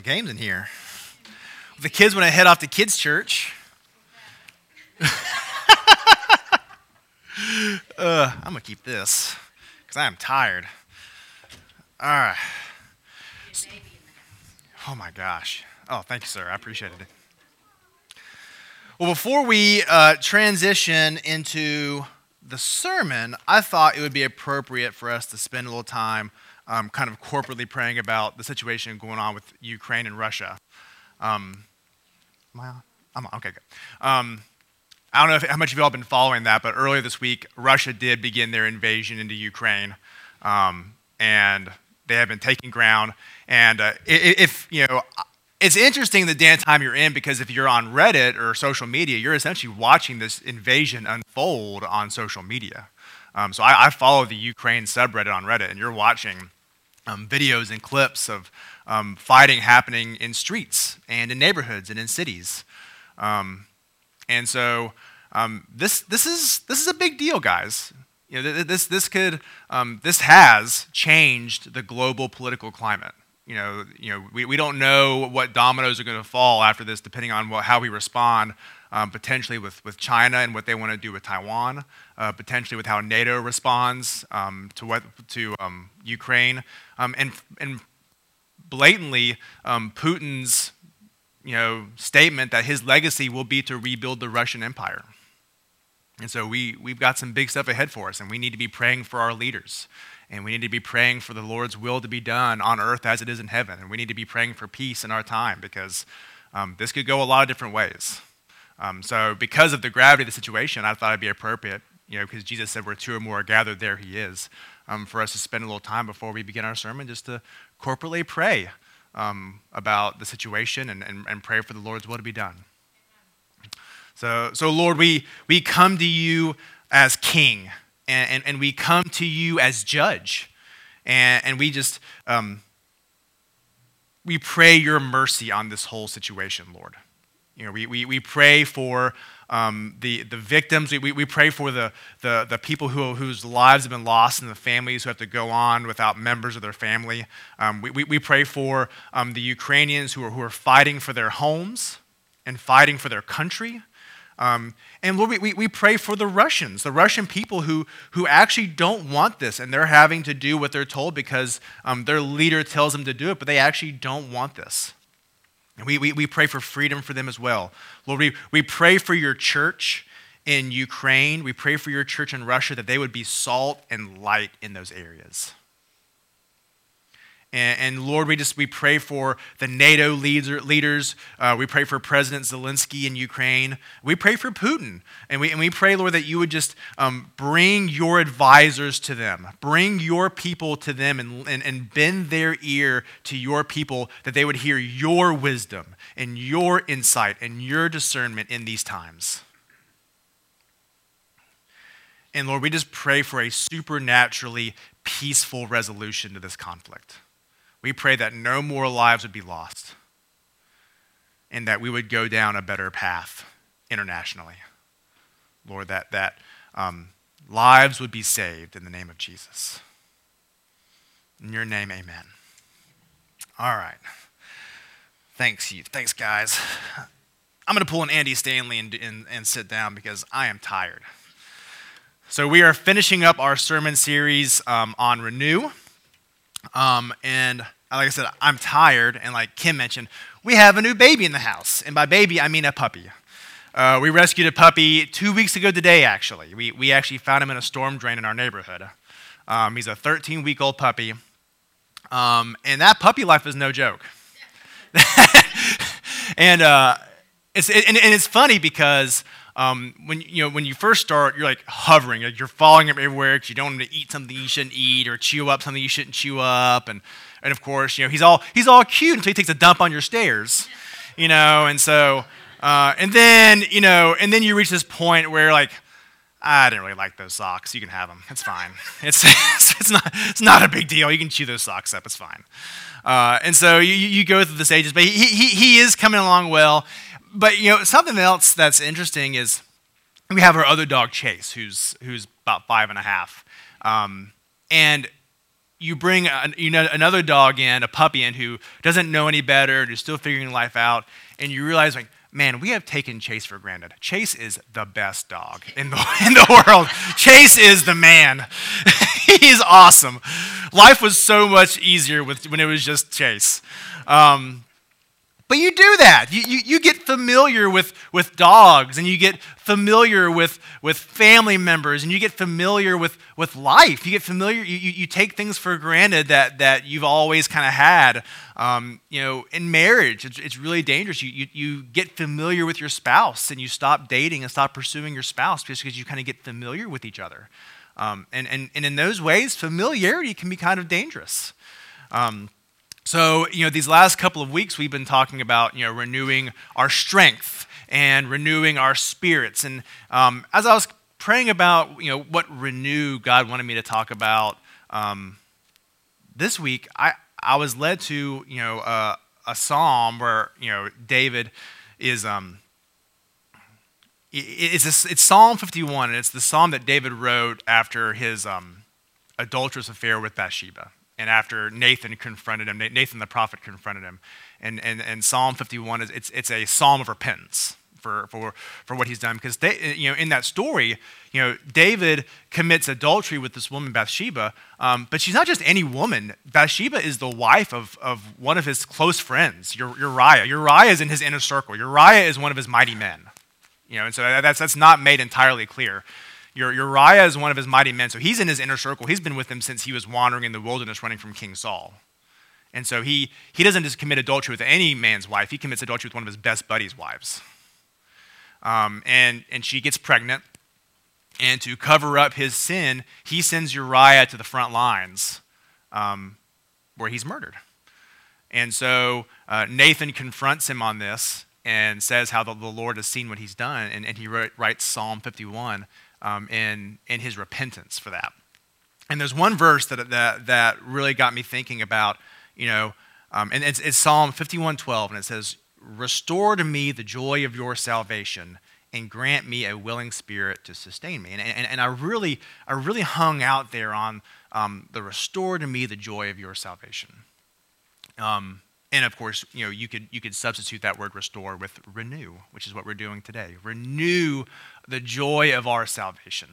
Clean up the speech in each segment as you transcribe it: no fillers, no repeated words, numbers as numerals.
games in here. If the kids want to head off to kids' church, I'm going to keep this because I am tired. All right. Oh, my gosh. Oh, thank you, sir. I appreciate it. Well, before we transition into the sermon, I thought it would be appropriate for us to spend a little time kind of corporately praying about the situation going on with Ukraine and Russia. Am I on? I'm on. Okay, good. I don't know how much of you all have been following that, but earlier this week, Russia did begin their invasion into Ukraine, and they have been taking ground. And it's interesting the damn time you're in, because if you're on Reddit or social media, you're essentially watching this invasion unfold on social media. So I follow the Ukraine subreddit on Reddit, and you're watching videos and clips of fighting happening in streets and in neighborhoods and in cities. And so this is a big deal, guys. You know, this has changed the global political climate. We don't know what dominoes are going to fall after this, depending on how we respond, potentially with China and what they want to do with Taiwan, potentially with how NATO responds to Ukraine, and blatantly Putin's statement that his legacy will be to rebuild the Russian Empire. And so we've got some big stuff ahead for us, and we need to be praying for our leaders. And we need to be praying for the Lord's will to be done on earth as it is in heaven. And we need to be praying for peace in our time, because this could go a lot of different ways. So because of the gravity of the situation, I thought it'd be appropriate, because Jesus said where two or more are gathered, there he is, for us to spend a little time before we begin our sermon just to corporately pray about the situation and pray for the Lord's will to be done. So Lord, we come to you as King. And we come to you as judge, and we just we pray your mercy on this whole situation, Lord. We pray for the victims. We pray for the people whose lives have been lost, and the families who have to go on without members of their family. We pray for the Ukrainians who are fighting for their homes and fighting for their country. And Lord, we pray for the Russian people who actually don't want this, and they're having to do what they're told because their leader tells them to do it, but they actually don't want this. And we pray for freedom for them as well. Lord, we pray for your church in Ukraine. We pray for your church in Russia, that they would be salt and light in those areas. And Lord, we pray for the NATO leaders. We pray for President Zelensky in Ukraine. We pray for Putin. And we pray, Lord, that you would just bring your advisors to them. Bring your people to them and bend their ear to your people, that they would hear your wisdom and your insight and your discernment in these times. And Lord, we just pray for a supernaturally peaceful resolution to this conflict. We pray that no more lives would be lost, and that we would go down a better path internationally. Lord, that lives would be saved in the name of Jesus. In your name, amen. All right. Thanks, guys. I'm going to pull an Andy Stanley and sit down because I am tired. So we are finishing up our sermon series on Renew. And like I said, I'm tired, and like Kim mentioned, we have a new baby in the house. And by baby, I mean a puppy. We rescued a puppy 2 weeks ago today, actually. We actually found him in a storm drain in our neighborhood. He's a 13-week-old puppy. And that puppy life is no joke. And it's funny because when you first start, you're like hovering, like you're following him everywhere because you don't want him to eat something you shouldn't eat or chew up something you shouldn't chew up, and of course, he's all cute until he takes a dump on your stairs, and so and then you reach this point where like, I didn't really like those socks. You can have them. It's fine. It's not a big deal. You can chew those socks up. It's fine. And so you go through the stages, but he is coming along well. But something else that's interesting is we have our other dog Chase, who's about 5.5, and you bring another dog in, a puppy in, who doesn't know any better, who's still figuring life out, and you realize, like, man, we have taken Chase for granted. Chase is the best dog in the world. Chase is the man. He's awesome. Life was so much easier when it was just Chase. But you do that. You get familiar with dogs, and you get familiar with family members, and you get familiar with life. You get familiar. You take things for granted that you've always kind of had. In marriage, it's really dangerous. You get familiar with your spouse, and you stop dating and stop pursuing your spouse just because you kind of get familiar with each other. And in those ways, familiarity can be kind of dangerous. So, these last couple of weeks, we've been talking about, renewing our strength and renewing our spirits. And as I was praying about, what renew God wanted me to talk about this week, I was led to, a psalm where, David is, it's Psalm 51, and it's the psalm that David wrote after his adulterous affair with Bathsheba. And after Nathan confronted him, Nathan the prophet confronted him, and Psalm 51 it's a psalm of repentance for what he's done, because in that story, David commits adultery with this woman Bathsheba, but she's not just any woman. Bathsheba is the wife of one of his close friends, Uriah. Uriah is in his inner circle. Uriah is one of his mighty men, and so that's not made entirely clear. Uriah is one of his mighty men, so he's in his inner circle. He's been with him since he was wandering in the wilderness running from King Saul. And so he doesn't just commit adultery with any man's wife, he commits adultery with one of his best buddies' wives. And she gets pregnant, and to cover up his sin, he sends Uriah to the front lines where he's murdered. And so Nathan confronts him on this and says how the Lord has seen what he's done, and he writes Psalm 51 in his repentance for that. And there's one verse that really got me thinking about, and it's Psalm 51:12, and it says, "Restore to me the joy of your salvation, and grant me a willing spirit to sustain me." And I really hung out there on the restore to me the joy of your salvation. And of course, you could substitute that word restore with renew, which is what we're doing today. Renew the joy of our salvation.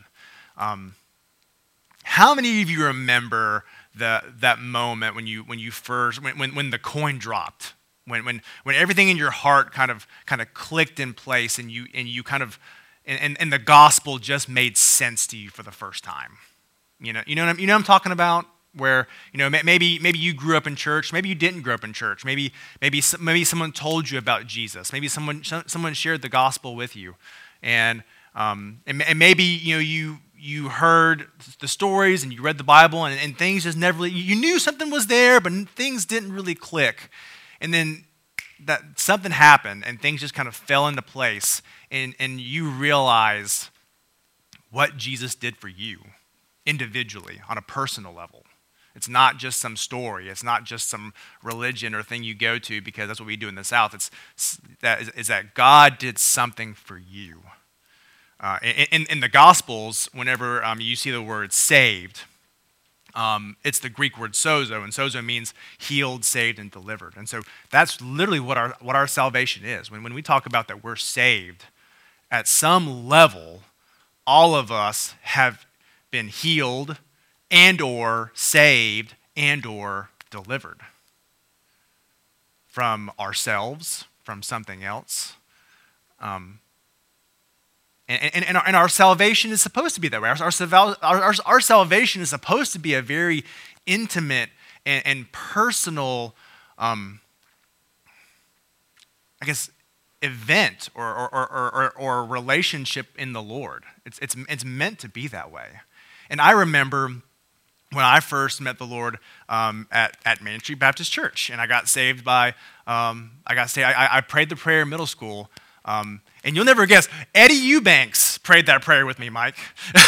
How many of you remember that moment when the coin dropped, when everything in your heart kind of clicked in place, and you kind of and the gospel just made sense to you for the first time? You know what I'm talking about? Where maybe you grew up in church, maybe you didn't grow up in church, maybe someone told you about Jesus, maybe someone shared the gospel with you, and maybe you heard the stories and you read the Bible, and things just never really, you knew something was there, but things didn't really click, and then that something happened and things just kind of fell into place, and you realized what Jesus did for you individually on a personal level. It's not just some story. It's not just some religion or thing you go to because that's what we do in the South. It's that God did something for you. In the Gospels, whenever you see the word saved, it's the Greek word sozo, and sozo means healed, saved, and delivered. And so that's literally what our salvation is. When we talk about that we're saved, at some level, all of us have been healed and or saved and or delivered from ourselves, from something else. And our salvation is supposed to be that way. Our salvation is supposed to be a very intimate and personal, event or relationship in the Lord. It's meant to be that way. And I remember when I first met the Lord at Main Street Baptist Church, and I got saved I prayed the prayer in middle school, and you'll never guess, Eddie Eubanks prayed that prayer with me, Mike.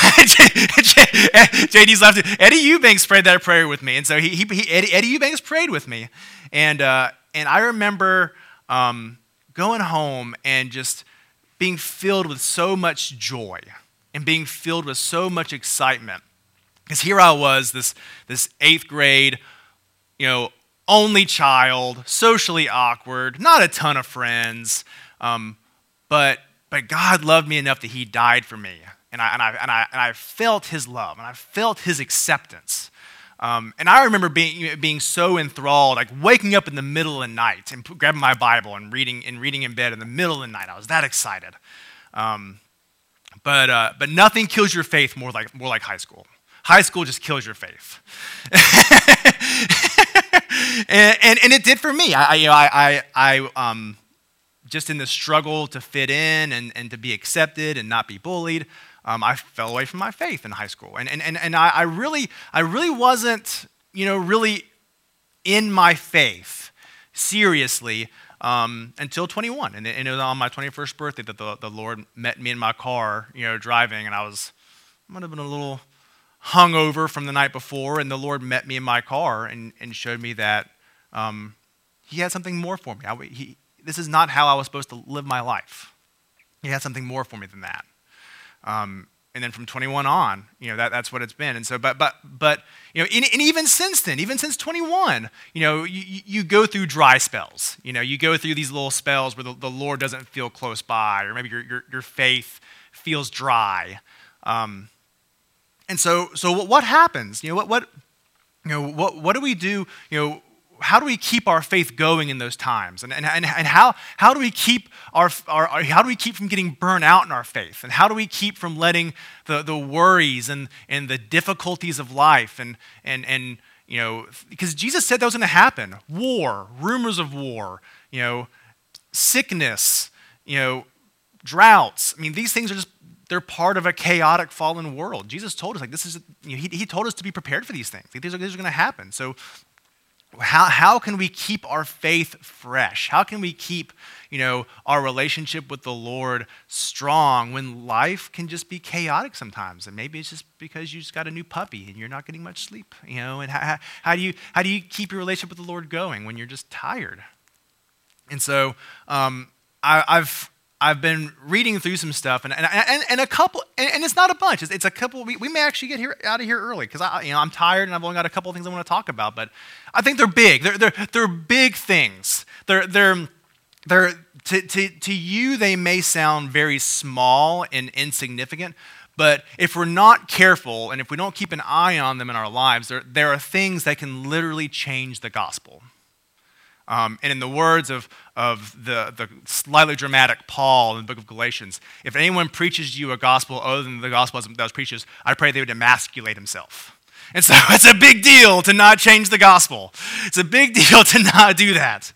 JD's laughing. Eddie Eubanks prayed that prayer with me, and so Eddie Eubanks prayed with me, and I remember going home and just being filled with so much joy and being filled with so much excitement. Because here I was, this eighth grade, only child, socially awkward, not a ton of friends, but God loved me enough that He died for me, and I felt His love, and I felt His acceptance. And I remember being so enthralled, like waking up in the middle of the night and grabbing my Bible and reading in bed in the middle of the night. I was that excited. But nothing kills your faith more like high school. High school just kills your faith. and it did for me. I just in the struggle to fit in and to be accepted and not be bullied, I fell away from my faith in high school. And I really wasn't, really in my faith seriously until 21. And it was on my 21st birthday that the Lord met me in my car, driving, and I might have been a little hungover from the night before, and the Lord met me in my car and showed me that He had something more for me. This is not how I was supposed to live my life. He had something more for me than that. And then from 21 on, that's what it's been. And so, but and even since then, even since 21, you go through dry spells. You go through these little spells where the Lord doesn't feel close by, or maybe your faith feels dry. And so what happens? What do we do? How do we keep our faith going in those times? And how do we keep how do we keep from getting burnt out in our faith? And how do we keep from letting the worries and the difficulties of life and because Jesus said that was going to happen. War, rumors of war, sickness, droughts. I mean, these things are they're part of a chaotic fallen world. Jesus told us this is he told us to be prepared for these things. These are going to happen. So how can we keep our faith fresh? How can we keep, our relationship with the Lord strong when life can just be chaotic sometimes? And maybe it's just because you just got a new puppy and you're not getting much sleep, and how do you keep your relationship with the Lord going when you're just tired? And so I've been reading through some stuff, and a couple, and it's not a bunch. It's a couple. We may actually get out of here early because I'm tired and I've only got a couple of things I want to talk about. But I think they're big. They're big things. They're to you they may sound very small and insignificant, but if we're not careful and if we don't keep an eye on them in our lives, there are things that can literally change the gospel. And in the words of the slightly dramatic Paul in the book of Galatians, if anyone preaches you a gospel other than the gospel that was preached, I pray they would emasculate himself. And so it's a big deal to not change the gospel. It's a big deal to not do that.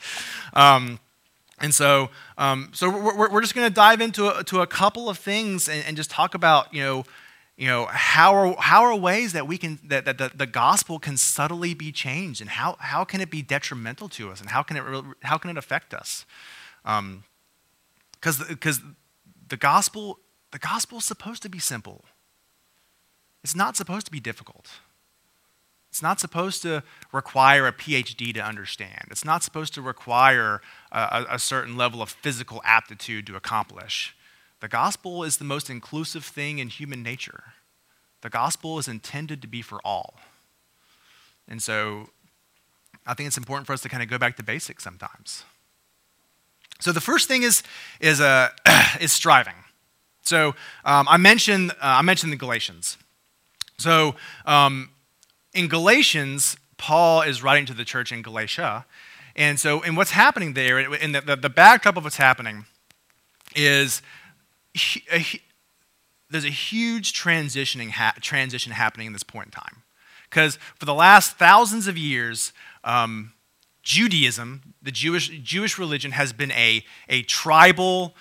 So we're just going to dive into a couple of things and just talk about how are ways that we can that the gospel can subtly be changed, and how can it be detrimental to us, and how can it affect us? Because the gospel is supposed to be simple. It's not supposed to be difficult. It's not supposed to require a PhD to understand. It's not supposed to require a certain level of physical aptitude to accomplish. The gospel is the most inclusive thing in human nature. The gospel is intended to be for all. And so I think it's important for us to kind of go back to basics sometimes. So the first thing is striving. So I mentioned the Galatians. So in Galatians, Paul is writing to the church in Galatia. And what's happening there, and the backdrop of what's happening is there's a huge transition happening in this point in time. Because for the last thousands of years, Judaism, the Jewish religion, has been a tribal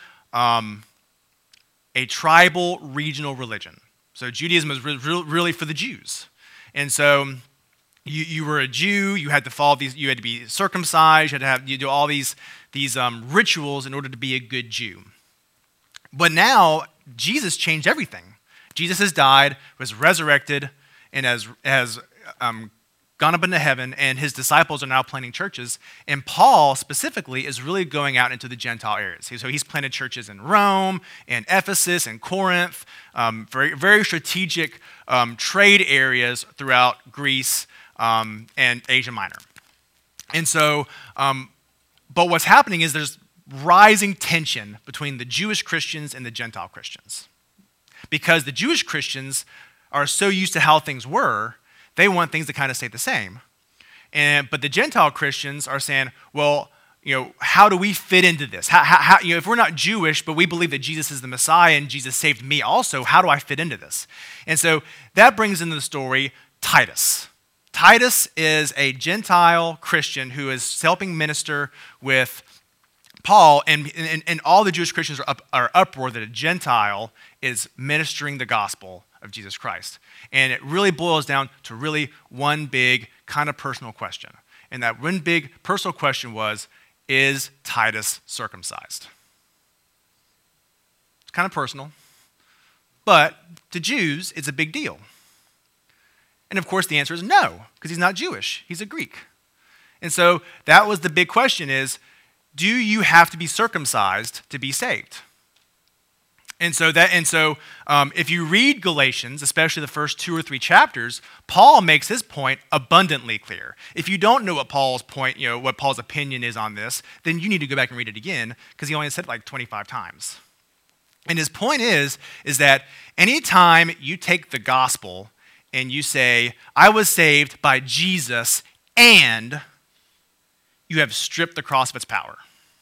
regional religion. So Judaism was really for the Jews. And so you were a Jew, you had to follow these, you had to be circumcised, you do all these rituals in order to be a good Jew. But now Jesus changed everything. Jesus has died, was resurrected, and has gone up into heaven, and his disciples are now planting churches. And Paul specifically is really going out into the Gentile areas. So he's planted churches in Rome, and Ephesus, and Corinth, very, very strategic trade areas throughout Greece and Asia Minor. And so, but what's happening is there's rising tension between the Jewish Christians and the Gentile Christians. Because the Jewish Christians are so used to how things were, they want things to kind of stay the same. But the Gentile Christians are saying, well, how do we fit into this? How, if we're not Jewish, but we believe that Jesus is the Messiah and Jesus saved me also, how do I fit into this? And so that brings into the story Titus. Titus is a Gentile Christian who is helping minister with Paul, and all the Jewish Christians are uproar that a Gentile is ministering the gospel of Jesus Christ. And it really boils down to really one big kind of personal question. And that one big personal question was, is Titus circumcised? It's kind of personal, but to Jews, it's a big deal. And of course, the answer is no, because he's not Jewish. He's a Greek. And so that was the big question is, do you have to be circumcised to be saved? And so if you read Galatians, especially the first 2 or 3 chapters, Paul makes his point abundantly clear. If you don't know what Paul's point, what Paul's opinion is on this, then you need to go back and read it again, because he only said it like 25 times. And his point is that anytime you take the gospel and you say, I was saved by Jesus, and you have stripped the cross of its power.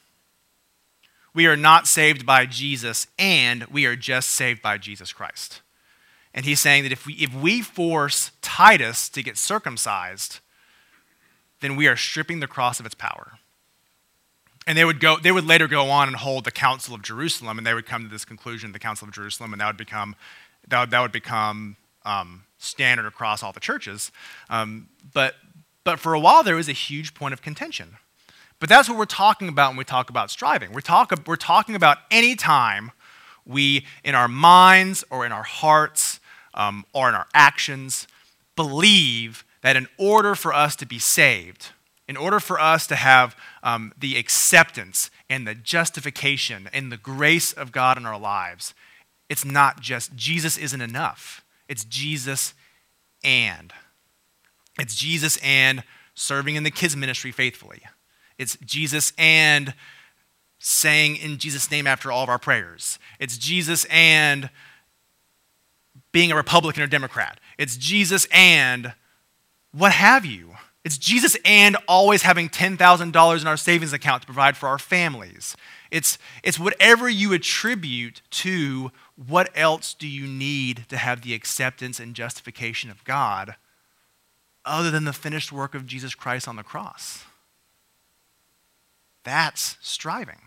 We are not saved by Jesus, and we are just saved by Jesus Christ. And he's saying that if we force Titus to get circumcised, then we are stripping the cross of its power. And they would later go on and hold the Council of Jerusalem, and they would come to this conclusion, the Council of Jerusalem, and that would become standard across all the churches. But for a while, there was a huge point of contention. But that's what we're talking about when we talk about striving. We're talking about any time we, in our minds or in our hearts or in our actions, believe that in order for us to be saved, in order for us to have the acceptance and the justification and the grace of God in our lives, it's not just Jesus isn't enough. It's Jesus and. It's Jesus and serving in the kids ministry faithfully. It's Jesus and saying in Jesus' name after all of our prayers. It's Jesus and being a Republican or Democrat. It's Jesus and what have you. It's Jesus and always having $10,000 in our savings account to provide for our families. It's whatever you attribute to what else do you need to have the acceptance and justification of God other than the finished work of Jesus Christ on the cross. That's striving.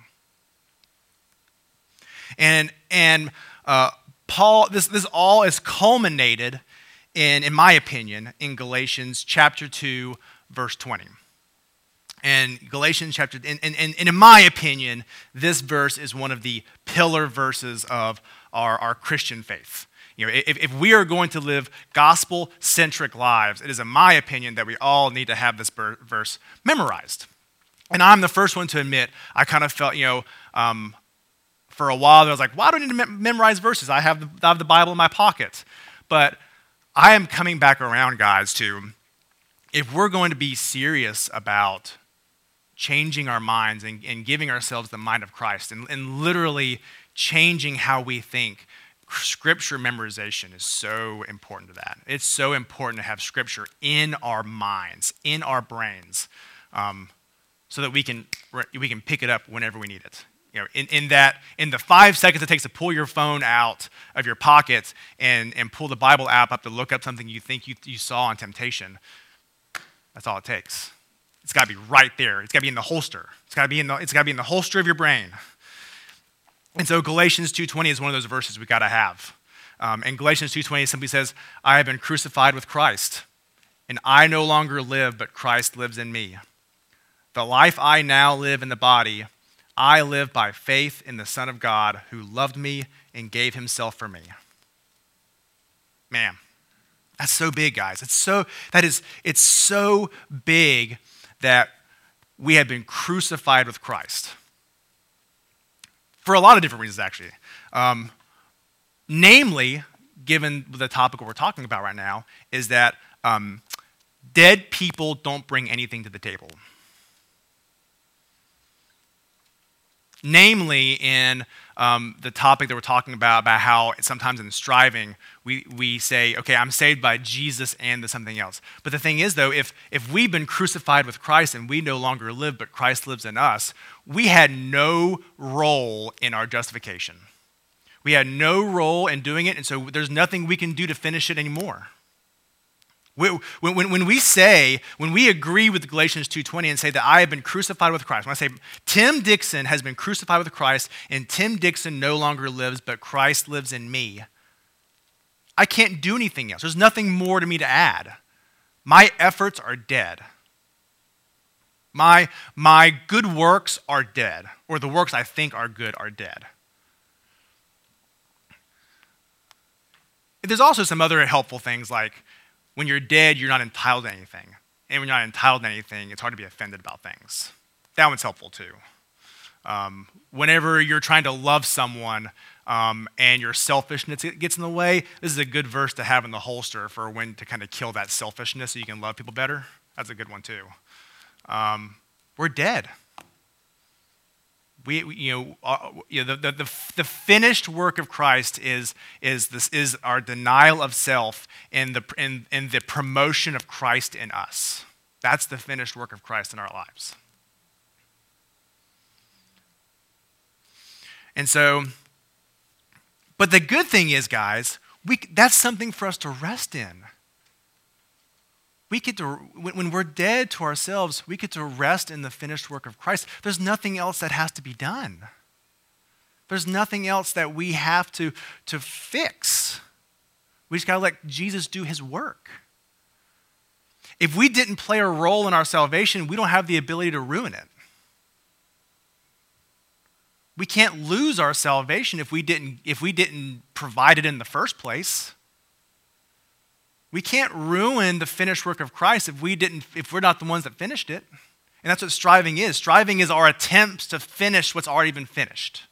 And Paul, this all is culminated in my opinion, in Galatians chapter 2, verse 20. And Galatians chapter, and in my opinion, this verse is one of the pillar verses of our Christian faith. If we are going to live gospel-centric lives, it is in my opinion that we all need to have this verse memorized. And I'm the first one to admit, I kind of felt, for a while, I was like, why do I need to memorize verses? I have the Bible in my pocket. But I am coming back around, guys, to if we're going to be serious about changing our minds and giving ourselves the mind of Christ and literally changing how we think, Scripture memorization is so important to that. It's so important to have Scripture in our minds, in our brains, so that we can pick it up whenever we need it. In the 5 seconds it takes to pull your phone out of your pocket and pull the Bible app up to look up something you think you saw on Temptation, that's all it takes. It's got to be right there. It's got to be in the holster. It's got to be in the holster of your brain. And so Galatians 2:20 is one of those verses we got to have. And Galatians 2:20 simply says, "I have been crucified with Christ, and I no longer live, but Christ lives in me. The life I now live in the body, I live by faith in the Son of God who loved me and gave himself for me." Man, That's so big, guys. It's so big that we have been crucified with Christ. For a lot of different reasons, actually. Namely, given the topic we're talking about right now, is that dead people don't bring anything to the table. Namely, in the topic that we're talking about how sometimes in striving, we say, okay, I'm saved by Jesus and something else. But the thing is, though, if we've been crucified with Christ and we no longer live, but Christ lives in us, we had no role in our justification. We had no role in doing it, and so there's nothing we can do to finish it anymore. When we agree with Galatians 2:20 and say that I have been crucified with Christ, when I say Tim Dixon has been crucified with Christ and Tim Dixon no longer lives, but Christ lives in me, I can't do anything else. There's nothing more to me to add. My efforts are dead. My good works are dead, or the works I think are good are dead. There's also some other helpful things like, when you're dead, you're not entitled to anything. And when you're not entitled to anything, it's hard to be offended about things. That one's helpful too. Whenever you're trying to love someone and your selfishness gets in the way, this is a good verse to have in the holster for when to kind of kill that selfishness so you can love people better. That's a good one too. We're dead. The finished work of Christ is our denial of self and the promotion of Christ in us. That's the finished work of Christ in our lives. And so, but the good thing is, guys, that's something for us to rest in. We get to, when we're dead to ourselves, we get to rest in the finished work of Christ. There's nothing else that has to be done. There's nothing else that we have to fix. We just got to let Jesus do his work. If we didn't play a role in our salvation, we don't have the ability to ruin it. We can't lose our salvation if we didn't provide it in the first place. We can't ruin the finished work of Christ if we're not the ones that finished it. And that's what striving is. Striving is our attempts to finish what's already been finished.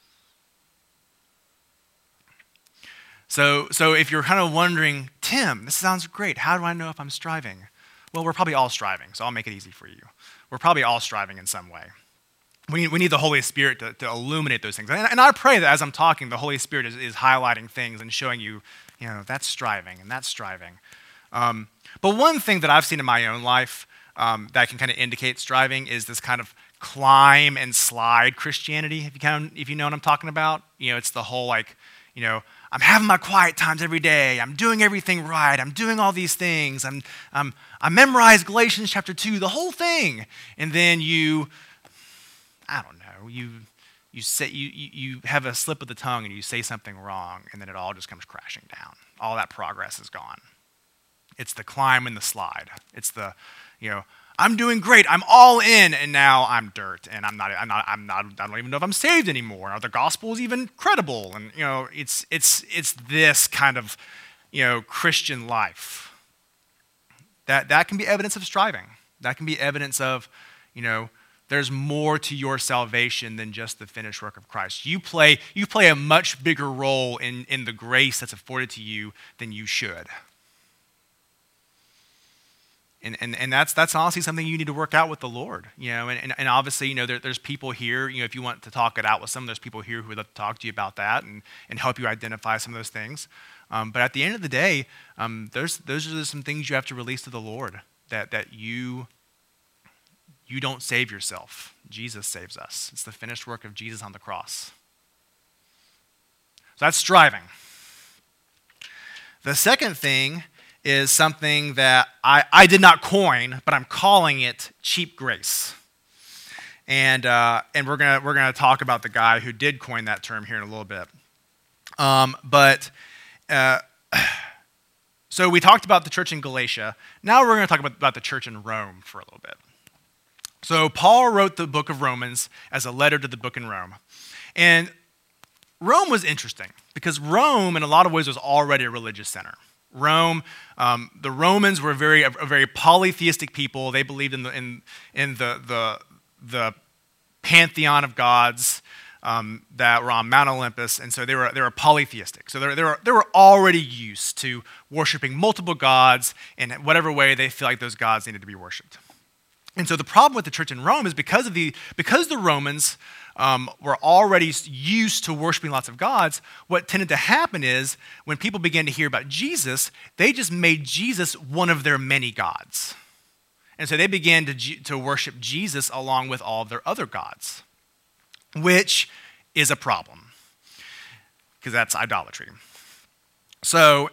So if you're kind of wondering, Tim, this sounds great. How do I know if I'm striving? Well, we're probably all striving, so I'll make it easy for you. We're probably all striving in some way. We need the Holy Spirit to illuminate those things. And I pray that as I'm talking, the Holy Spirit is highlighting things and showing you, that's striving and that's striving. But one thing that I've seen in my own life that can kind of indicate striving is this kind of climb and slide Christianity, if you know what I'm talking about. It's the whole I'm having my quiet times every day. I'm doing everything right. I'm doing all these things. I memorized Galatians chapter 2, the whole thing. And then you have a slip of the tongue and you say something wrong, and then it all just comes crashing down. All that progress is gone. It's the climb and the slide. It's the, I'm doing great. I'm all in, and now I'm dirt, and I don't even know if I'm saved anymore. Are the gospels even credible? And it's this kind of Christian life. That can be evidence of striving. That can be evidence of there's more to your salvation than just the finished work of Christ. You play a much bigger role in the grace that's afforded to you than you should. And that's honestly something you need to work out with the Lord. And obviously, there's people here, if you want to talk it out with some, there's people here who would love to talk to you about that and help you identify some of those things. But at the end of the day, those are some things you have to release to the Lord, that you don't save yourself. Jesus saves us. It's the finished work of Jesus on the cross. So that's striving. The second thing is something that I did not coin, but I'm calling it cheap grace. And we're gonna talk about the guy who did coin that term here in a little bit. So we talked about the church in Galatia. Now we're going to talk about the church in Rome for a little bit. So Paul wrote the book of Romans as a letter to the book in Rome. And Rome was interesting because Rome, in a lot of ways, was already a religious center. Rome, the Romans were a very polytheistic people. They believed in the pantheon of gods that were on Mount Olympus, and so they were polytheistic. So they were already used to worshiping multiple gods in whatever way they feel like those gods needed to be worshipped. And so the problem with the church in Rome is because the Romans were already used to worshiping lots of gods, what tended to happen is when people began to hear about Jesus, they just made Jesus one of their many gods. And so they began to worship Jesus along with all of their other gods, which is a problem because that's idolatry. So,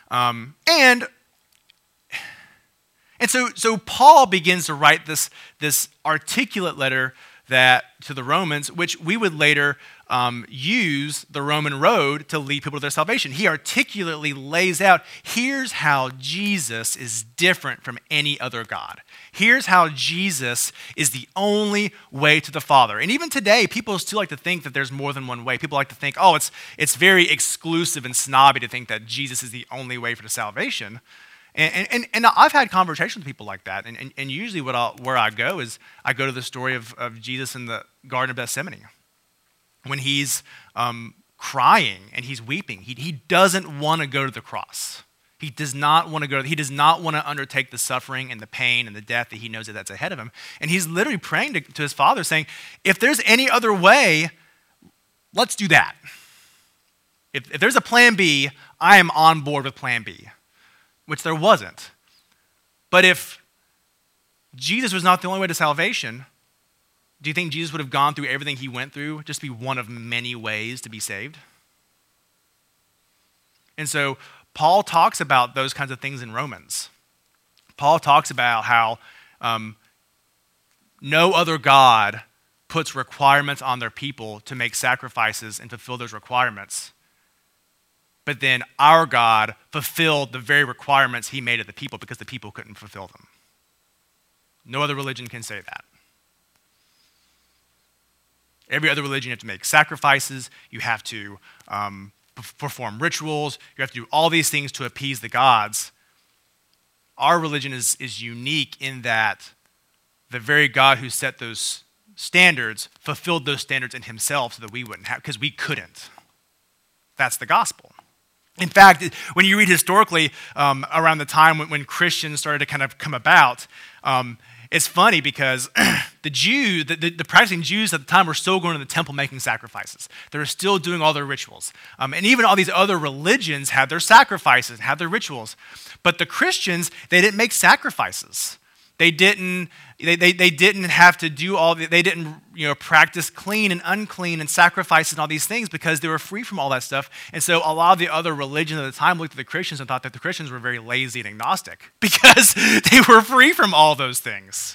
So Paul begins to write this articulate letter to the Romans, which we would later use the Roman road to lead people to their salvation. He articulately lays out, here's how Jesus is different from any other God. Here's how Jesus is the only way to the Father. And even today, people still like to think that there's more than one way. People like to think, oh, it's very exclusive and snobby to think that Jesus is the only way for the salvation. And I've had conversations with people like that, and usually where I go is I go to the story of Jesus in the Garden of Gethsemane. When he's crying and he's weeping, he doesn't want to go to the cross. He does not want to go. He does not want to undertake the suffering and the pain and the death that he knows that's ahead of him. And he's literally praying to his Father saying, if there's any other way, let's do that. If there's a plan B, I am on board with plan B. Which there wasn't. But if Jesus was not the only way to salvation, do you think Jesus would have gone through everything he went through just to be one of many ways to be saved? And so Paul talks about those kinds of things in Romans. Paul talks about how no other God puts requirements on their people to make sacrifices and fulfill those requirements. But then our God fulfilled the very requirements he made of the people because the people couldn't fulfill them. No other religion can say that. Every other religion, you have to make sacrifices, you have to perform rituals, you have to do all these things to appease the gods. Our religion is unique in that the very God who set those standards fulfilled those standards in himself so that we wouldn't have, because we couldn't. That's the gospel. In fact, when you read historically around the time when Christians started to kind of come about, it's funny because the practicing Jews at the time were still going to the temple making sacrifices. They were still doing all their rituals. And even all these other religions had their sacrifices, had their rituals. But the Christians, they didn't make sacrifices. They didn't have to do they didn't practice clean and unclean and sacrifices and all these things because they were free from all that stuff. And so a lot of the other religions at the time looked at the Christians and thought that the Christians were very lazy and agnostic because they were free from all those things.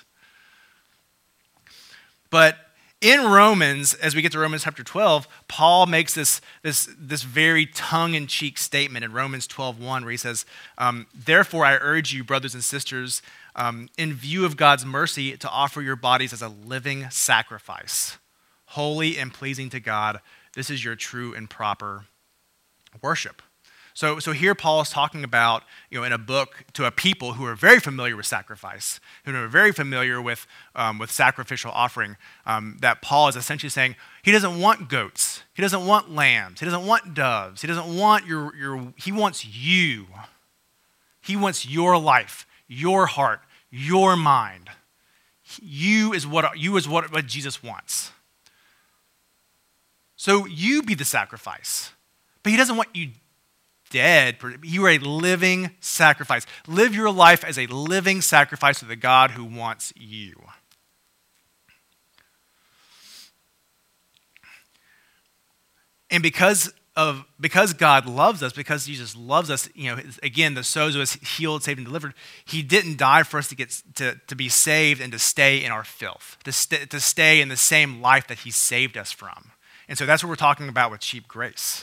But in Romans, as we get to Romans chapter 12, Paul makes this very tongue-in-cheek statement in Romans 12:1 where he says, therefore I urge you, brothers and sisters, in view of God's mercy, to offer your bodies as a living sacrifice, holy and pleasing to God. This is your true and proper worship. So here Paul is talking about, in a book to a people who are very familiar with sacrifice, who are very familiar with sacrificial offering, that Paul is essentially saying he doesn't want goats, he doesn't want lambs, he doesn't want doves, he doesn't want he wants you. He wants your life, your heart, your mind. You is what Jesus wants. So you be the sacrifice. But he doesn't want you dead. You are a living sacrifice. Live your life as a living sacrifice to the God who wants you. And because God loves us, because Jesus loves us, again, the sozo is healed, saved, and delivered. He didn't die for us to be saved and to stay in our filth, to stay in the same life that he saved us from. And so that's what we're talking about with cheap grace.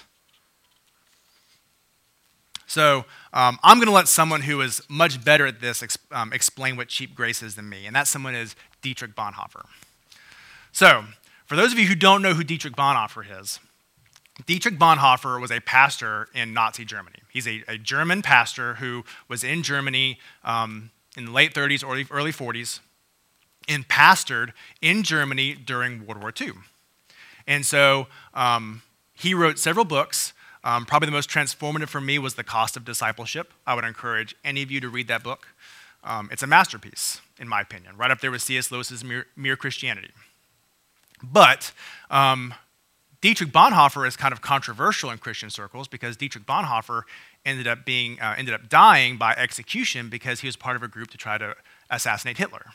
So I'm going to let someone who is much better at this explain what cheap grace is than me, and that someone is Dietrich Bonhoeffer. So for those of you who don't know who Dietrich Bonhoeffer is, Dietrich Bonhoeffer was a pastor in Nazi Germany. He's a German pastor who was in Germany in the late 30s, early 40s, and pastored in Germany during World War II. And so he wrote several books. Probably the most transformative for me was The Cost of Discipleship. I would encourage any of you to read that book. It's a masterpiece, in my opinion, right up there with C.S. Lewis's Mere Christianity. But Dietrich Bonhoeffer is kind of controversial in Christian circles because Dietrich Bonhoeffer ended up dying by execution because he was part of a group to try to assassinate Hitler.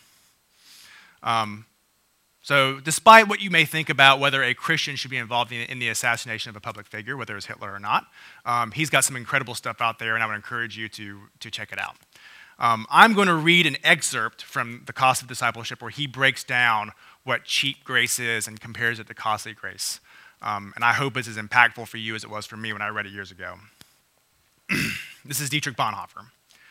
So despite what you may think about whether a Christian should be involved in the assassination of a public figure, whether it's Hitler or not, he's got some incredible stuff out there, and I would encourage you to check it out. I'm going to read an excerpt from The Cost of Discipleship where he breaks down what cheap grace is and compares it to costly grace. And I hope it's as impactful for you as it was for me when I read it years ago. This is Dietrich Bonhoeffer.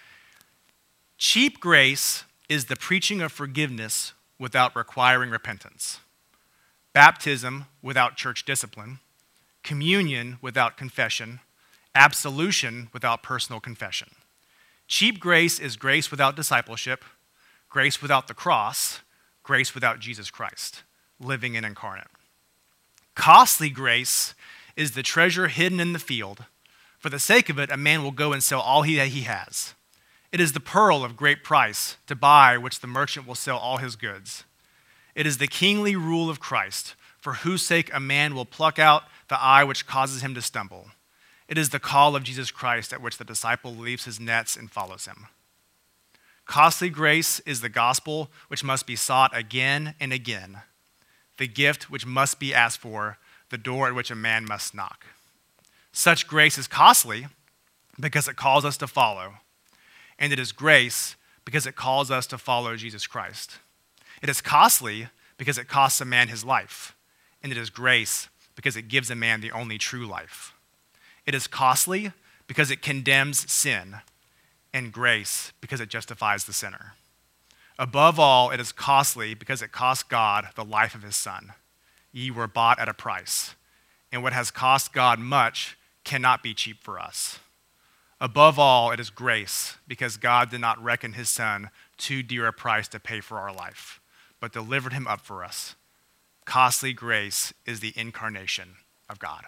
Cheap grace is the preaching of forgiveness without requiring repentance, baptism without church discipline, communion without confession, absolution without personal confession. Cheap grace is grace without discipleship, grace without the cross, grace without Jesus Christ, living and incarnate. Costly grace is the treasure hidden in the field. For the sake of it, a man will go and sell all that he has. It is the pearl of great price to buy which the merchant will sell all his goods. It is the kingly rule of Christ, for whose sake a man will pluck out the eye which causes him to stumble. It is the call of Jesus Christ at which the disciple leaves his nets and follows him. Costly grace is the gospel which must be sought again and again, the gift which must be asked for, the door at which a man must knock. Such grace is costly because it calls us to follow, and it is grace because it calls us to follow Jesus Christ. It is costly because it costs a man his life, and it is grace because it gives a man the only true life. It is costly because it condemns sin, and grace because it justifies the sinner. Above all, it is costly because it cost God the life of his Son. Ye were bought at a price, and what has cost God much cannot be cheap for us. Above all, it is grace because God did not reckon his Son too dear a price to pay for our life, but delivered him up for us. Costly grace is the incarnation of God.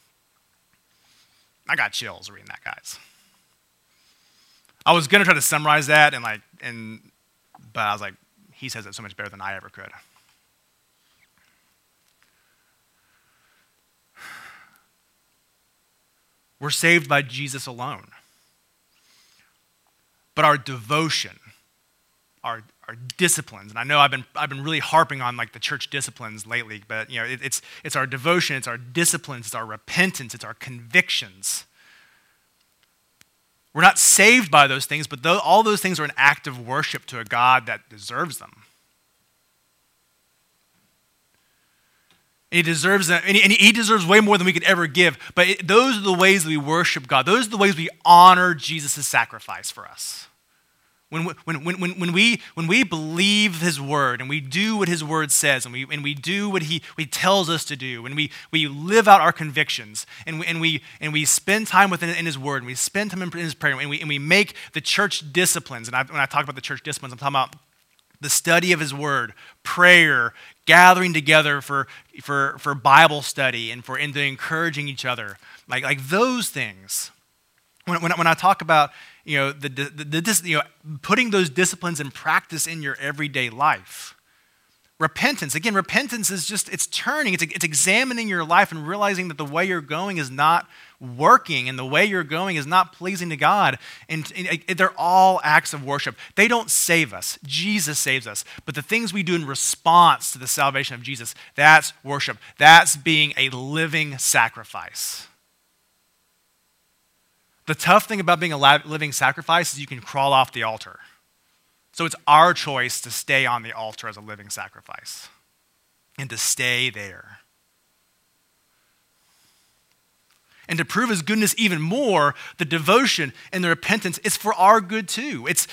I got chills reading that, guys. I was going to try to summarize that, but I was like, he says it so much better than I ever could. We're saved by Jesus alone. But our devotion, our disciplines, and I know I've been really harping on like the church disciplines lately, but it's our devotion, it's our disciplines, it's our repentance, it's our convictions. We're not saved by those things, but all those things are an act of worship to a God that deserves them. And he deserves them, and he deserves way more than we could ever give. But those are the ways that we worship God. Those are the ways we honor Jesus' sacrifice for us. When we believe his word and we do what his word says and we do what he tells us to do, and we live out our convictions and we spend time in his word and we spend time in his prayer and we make the church disciplines. And when I talk about the church disciplines, I'm talking about the study of his word, prayer, gathering together for Bible study and for encouraging each other, like those things. When I talk about putting those disciplines in practice in your everyday life, repentance is just it's turning, it's examining your life and realizing that the way you're going is not working and the way you're going is not pleasing to God. And they're all acts of worship. They don't save us. Jesus saves us. But the things we do in response to the salvation of Jesus, that's worship. That's being a living sacrifice. The tough thing about being a living sacrifice is you can crawl off the altar. So it's our choice to stay on the altar as a living sacrifice and to stay there. And to prove his goodness even more, the devotion and the repentance is for our good too. It's,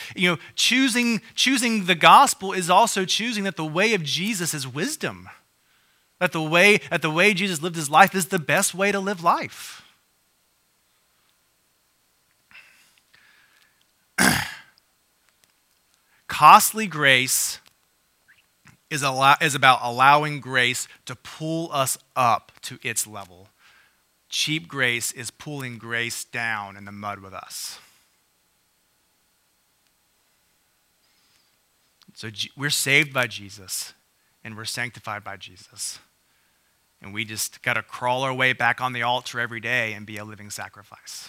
choosing the gospel is also choosing that the way of Jesus is wisdom. That the way Jesus lived his life is the best way to live life. Costly grace is about allowing grace to pull us up to its level. Cheap grace is pulling grace down in the mud with us. So we're saved by Jesus, and we're sanctified by Jesus. And we just got to crawl our way back on the altar every day and be a living sacrifice.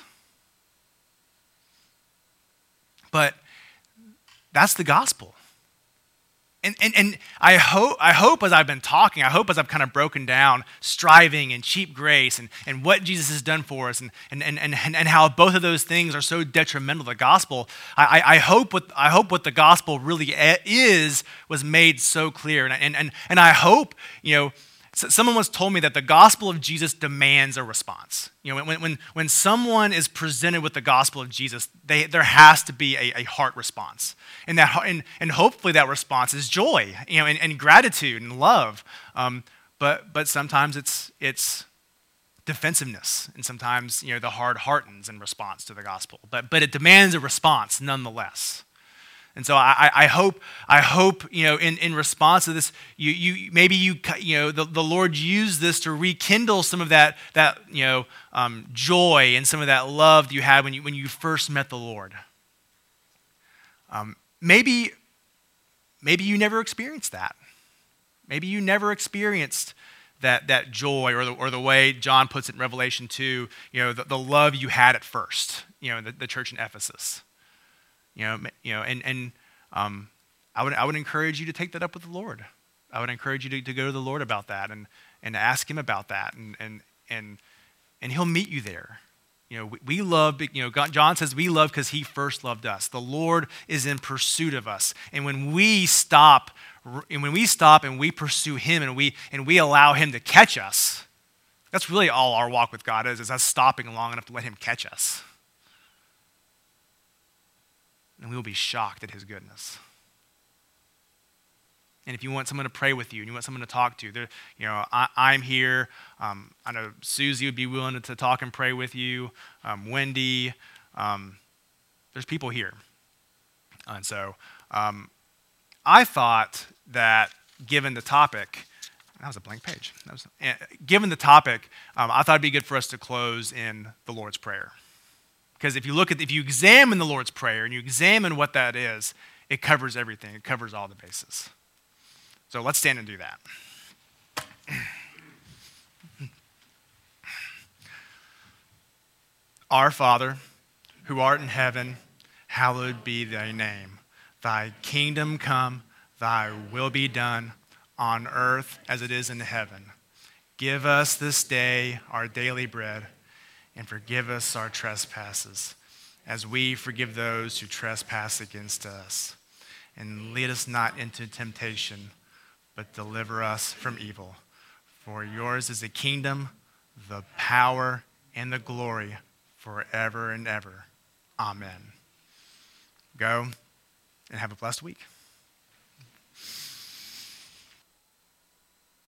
But that's the gospel. And I hope as I've been talking, I hope as I've kind of broken down striving and cheap grace and what Jesus has done for us and how both of those things are so detrimental to the gospel, I hope what the gospel really was made so clear. And I hope, someone once told me that the gospel of Jesus demands a response. When someone is presented with the gospel of Jesus, there has to be a heart response, and hopefully that response is joy, and gratitude and love. But sometimes it's defensiveness, and sometimes the heart hardens in response to the gospel. But it demands a response nonetheless. And so I hope in response to this, the Lord used this to rekindle some of that joy and some of that love that you had when you first met the Lord. Maybe you never experienced that. Maybe you never experienced that joy or the way John puts it in Revelation 2, the love you had at first, the church in Ephesus. I would encourage you to take that up with the Lord. I would encourage you to go to the Lord about that and ask him about that, and he'll meet you there. We love, John says we love because he first loved us. The Lord is in pursuit of us. And when we stop and we pursue him and we allow him to catch us, that's really all our walk with God is us stopping long enough to let him catch us. And we will be shocked at his goodness. And if you want someone to pray with you and you want someone to talk to, I'm here. I know Susie would be willing to talk and pray with you. Wendy, there's people here. And so I thought that given the topic, that was a blank page. Given the topic, I thought it'd be good for us to close in the Lord's Prayer. Because if you examine the Lord's Prayer and you examine what that is, it covers everything. It covers all the bases. So let's stand and do that. Our Father, who art in heaven, hallowed be thy name. Thy kingdom come, thy will be done, on earth as it is in heaven. Give us this day our daily bread, and forgive us our trespasses, as we forgive those who trespass against us. And lead us not into temptation, but deliver us from evil. For yours is the kingdom, the power, and the glory forever and ever. Amen. Go and have a blessed week.